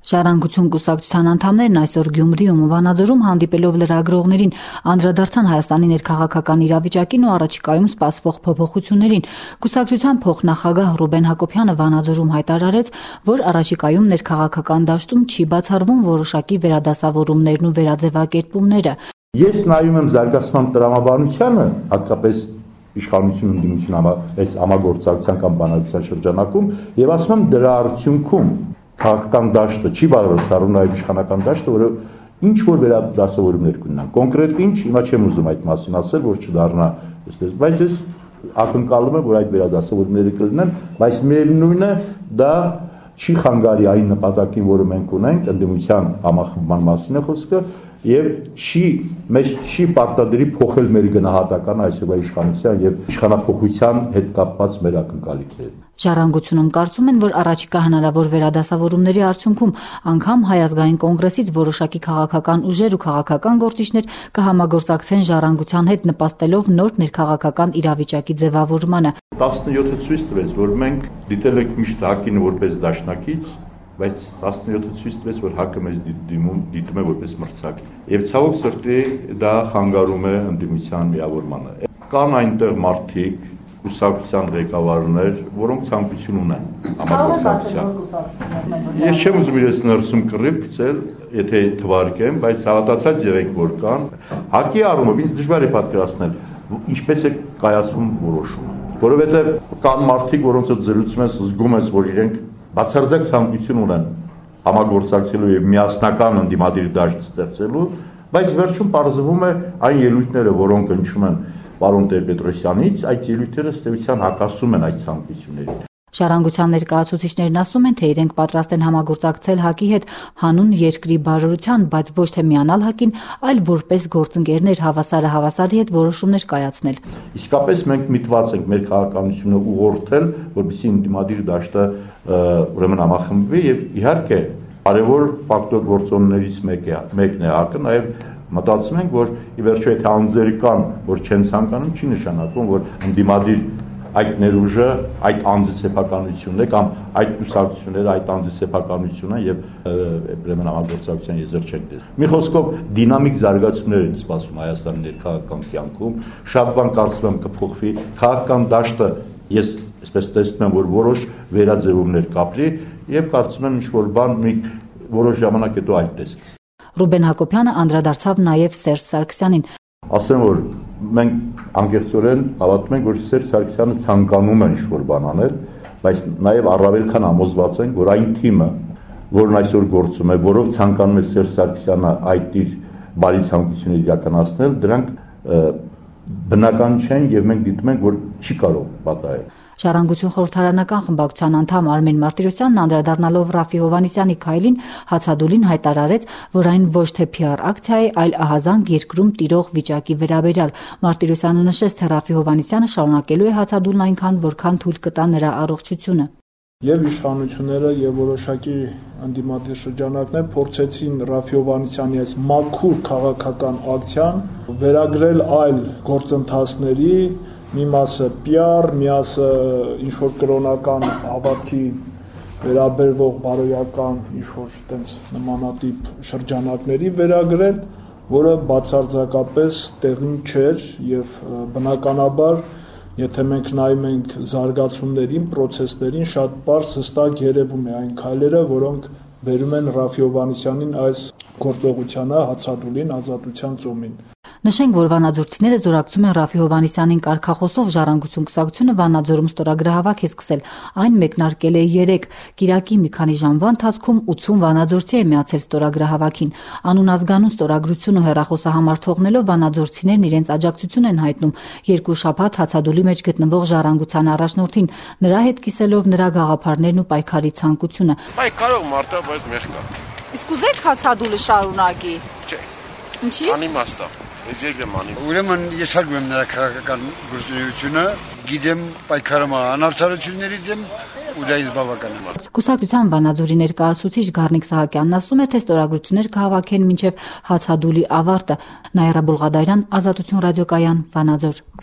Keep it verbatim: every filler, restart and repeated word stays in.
Ժառանգություն կուսակցության անդամներն այսօր Գյումրիում Վանաձորում հանդիպելով լրագրողներին անդրադարձան Հայաստանի ներքաղաքական իրավիճակին ու առաջիկայում սպասվող փոփոխություններին։ Կուսակցության փոխնախագահ Ռուբեն Հակոբյանը Վանաձորում հայտարարեց, որ առաջիկայում ներքաղաքական դաշտում չի բացառվում որոշակի վերադասավորումներն ու վերաձևակերպումները։ Ես նայում եմ զարգացման տրամաբանությանը, հատկապես իշխանություն ընդդիմություն այս համագործակցության կամ բանակցության շրջանակում, եւ ասում եմ դրա արդյունքում քաղաքական դաշտը չի բարձրանում նաև իշխանական դաշտը, որը ինչ որ վերադասավորումներ կունենան։ Կոնկրետ ինչ, հիմա չեմ ուզում այդ մասին ասել, որ չդառնա այսպես, բայց ես ակնկալում եմ, որ այդ վերադասավորումները կլինեն, բայց միևնույնն է դա չի խանգարի այն նպատակին, որը մենք ունենք, ընդդիմության համախմբման մասին է խոսքը, եւ չի մեզ չի պարտադրի փոխել մեր գնահատականը այսօրվա իշխանության եւ իշխանափոխության հետ կապված մեր ակնկալիքները։ Ժառանգությունում կարծում են, որ առաջիկա հնարավոր վերադասավորումների արդյունքում անգամ Հայ ազգային կոնգրեսից որոշակի քաղաքական ուժեր ու քաղաքական գործիչներ կհամագործակցեն Ժառանգության հետ, նպաստելով նոր ներքաղաքական իրավիճակի ձևավորմանը։ տասնյոթը ցույց տվեց, որ մենք դիտել ենք միշտ ՀԱԿ-ին որպես դաշնակից, բայց տասնյոթը ցույց տվեց, որ ՀԱԿ-ը մեզ դիմում դիտում է որպես մրցակից։ Եվ ցավոք սրտի դա խանգարում է ընդդիմության միավորմանը։ Կան այնտեղ մարդիկ, կուսակցության ղեկավարներ, որոնք ցանկություն ունեն համագործակցության։ Ես չեմ ուզում իրենց ներսում կռիվ գցել, եթե թվարկեմ, բայց հավատացած եղեք, որ կան։ ՀԱԿ-ի առումով ինձ դժվար է պատկերացնել, ինչպես է կայացվում որոշումը, որովհետև կան մարդիկ, որոնց հետ զրուցում ես, զգում ես, որ իրենք բացարձակ ցանկություն ունեն համագործակցելու եւ միասնական ընդդիմադիր դաշտ ստեղծելու, բայց վերջում պարզվում է այն ելույթները, որոնք հնչում են պարոն Տեր-Պետրոսյանից, այդ ելույթները ստեյության հակասում են այդ ցանկություններին։ Ժառանգության ներկայացուցիչներն ասում են, թե իրենք պատրաստ են համագործակցել ՀԱԿ-ի հետ հանուն երկրի բարօրության, բայց ոչ թե միանալ ՀԱԿ-ին, այլ որպես գործընկերներ հավասարը հավասարի հետ որոշումներ կայացնել։ Իսկապես մենք միտված ենք մեր քաղաքականությունը ուղղորդել, որպեսզի ընդդիմադիր դաշտը ուրեմն համախմբվի եւ իհարկե կարևոր ֆակտոր գործոններից մեկն է ՀԱԿ-ը, նաեւ մտածում ենք, որ ի վերջո եթե անձեր կան, որ չեն ցանկանում, չի նշանակում, որ ընդդիմադիր այդ ներուժը, այդ անձի սեփականությունն է կամ այդ կուսակցությունները այդ անձի սեփականությունը եւ ուրեմն համագործակցության եզր չեն դեր։ Մի խոսքով դինամիկ զարգացումներ են սպասվում Հայաստանի ներքաղաքական կյանքում, շատ բան կարծում եմ կփոխվի, քաղաքական դաշտը ես այսպես տեսնում եմ, որ որոշ վերաձևումներ կապրի եւ կարծում եմ ինչ որ բան մի որոշ ժամանակ հետո այդ տեսքից։ Ռուբեն Հակոբյանը անդրադարձավ նաեւ Սերժ Սարգսյանին։ Ասեմ, որ մենք անկեղծորեն հավատում ենք, որ Սերժ Սարգսյանը ցանկանում է ինչ-որ բան անել, բայց նաև առավել քան համոզված ենք, որ այն թիմը, որն այսօր գործում է, որով ցանկանում է Սերժ Սարգսյանը այդ իր բարի ցանկությունները իրականացնել, դրանք բնական չեն եւ մենք դիտում ենք, որ չի կարող պատահել։ Ժառանգություն խորհրդարանական խմբակցության անդամ Արմեն Մարտիրոսյանն անդրադառնալով Ռաֆի Հովհաննիսյանի քայլին հացադուլին հայտարարեց, որ այն ոչ թե Փ R ակցիա է, այլ ահազանգ երկրում տիրող վիճակի վերաբերյալ։ Մարտիրոսյանը նշեց, թե Ռաֆի Հովհաննիսյանը շարունակելու է հացադուլն այնքան, որքան թույլ կտա նրա առողջությունը։ Եվ իշխանությունները եւ որոշակի ընդդիմադիր շրջանակներ փորձեցին Ռաֆի Հովհաննիսյանի այս մաքուր քաղաքական ակցիան վերագրել այլ գործընթացների, մի մասը Փ R, մի մասը ինչ որ կրոնական հավատքի վերաբերվող բարոյական ինչ որ տենց նմանատիպ շրջանակների վերագրել, որը բացարձակապես տեղին չէր եւ բնականաբար եթե մենք նայում ենք զարգացումներին, process-ներին, շատ պարզ հստակ երևում է այն քայլերը, որոնք բերում են Ռաֆի Հովհաննիսյանին այս գործողությանը, հացադուլին, ազատության ծոմին։ Նշենք, որ վանաձորցիները զորակցում են Ռաֆի Հովհաննիսյանին կարգախոսով Ժառանգություն կուսակցությունը Վանաձորում ստորագրահավաք է սկսել։ Այն մեկնարկել է երեկ։ Կիրակի մի քանի ժամվա ընթացքում ութուն վանաձորցի է միացել ստորագրահավաքին։ Անուն ազգանուն ստորագրություն ու հեռախոսահամար թողնելով վանաձորցիներն իրենց աջակցություն են հայտնում երկու շաբաթ հացադուլի մեջ գտնվող Ժառանգության առաջնորդին, նրա հետ կիսելով նրա գաղափարներն ու պայքարի ցանկությունը։ Պայքարող մարդը, բայց մեղք կա։ Իսկ ուզեք հացադուլը շարունակի։ Չէ։ Ինչի՞։ Անիմաստ է։ Ուրեմն ես հարգում եմ նրա քաղաքական գործունեությունը, գիտեմ պայքարում անարդարություններից եմ ու դա ինձ բավական է։ Կուսակցության Վանաձորի ներկայացուցիչ Գառնիկ Սահակյանն ասում է, թե ստորագրություններ կհավաքեն մինչև հացադուլի ավարտը։ Նաիրա Բուլղադարյան, Ազատություն ռադիոկայան, Վանաձոր։